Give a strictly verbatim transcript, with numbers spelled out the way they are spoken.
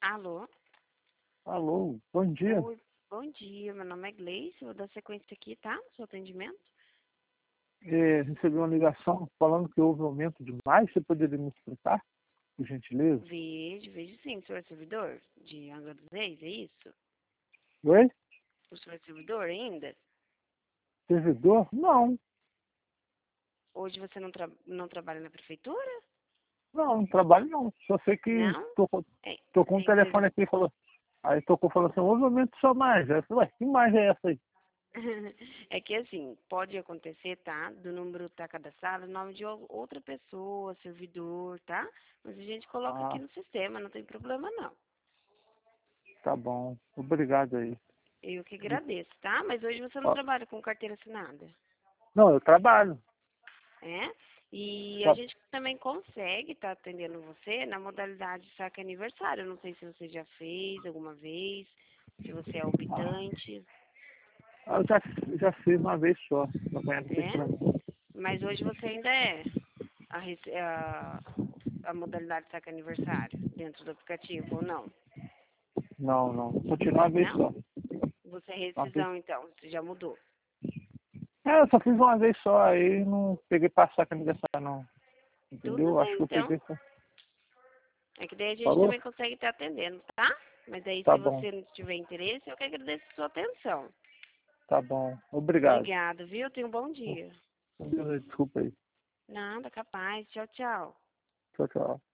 Alô? Alô, bom dia. Oi, bom dia. Meu nome é Gleice. Vou dar sequência aqui, tá? No seu atendimento. É, recebi uma ligação falando que houve aumento demais. Você poderia me explicar, por gentileza? Vejo, vejo sim. O senhor é servidor de Angra dos Reis, é isso? Oi? O senhor é servidor ainda? Servidor? Não, Hoje você não, tra não trabalha na prefeitura? não, não trabalho não. Só sei que Não? tocou, É, tocou um é que telefone aqui e falou. Aí tocou falou assim, houve aumento só mais. Aí eu falei, ué, que mais é essa aí? é que assim, pode acontecer, tá? Do número tá cadastrado, o nome de ou- outra pessoa, servidor, tá? Mas a gente coloca aqui Ah, no sistema, não tem problema não. tá bom. Obrigado aí. Eu que agradeço, tá? Mas hoje você não Ó, trabalha com carteira assinada. não, eu trabalho. É? E a Tá, gente também consegue estar atendendo você na modalidade saque aniversário. Eu não sei se você já fez alguma vez, se você é optante, eu já, já fiz uma vez só. Não conhece isso pra é? mim. Mas hoje você ainda é a, rece- a, a modalidade saque aniversário dentro do aplicativo ou não? Não, não. Continua uma vez Não? só. Você é Uma vez. rescisão então, você já mudou. É, eu só fiz uma vez só, aí não peguei passar com aniversário não. Tudo Entendeu? Acho bem que eu então. peguei só. É que daí a gente Falou? também consegue estar atendendo, tá? Mas aí Tá se bom, você não tiver interesse, eu que agradeço a sua atenção. tá bom. Obrigado. Obrigada, viu? Tenha um bom dia. Desculpa aí. Nada, capaz. Tchau, tchau. Tchau, tchau.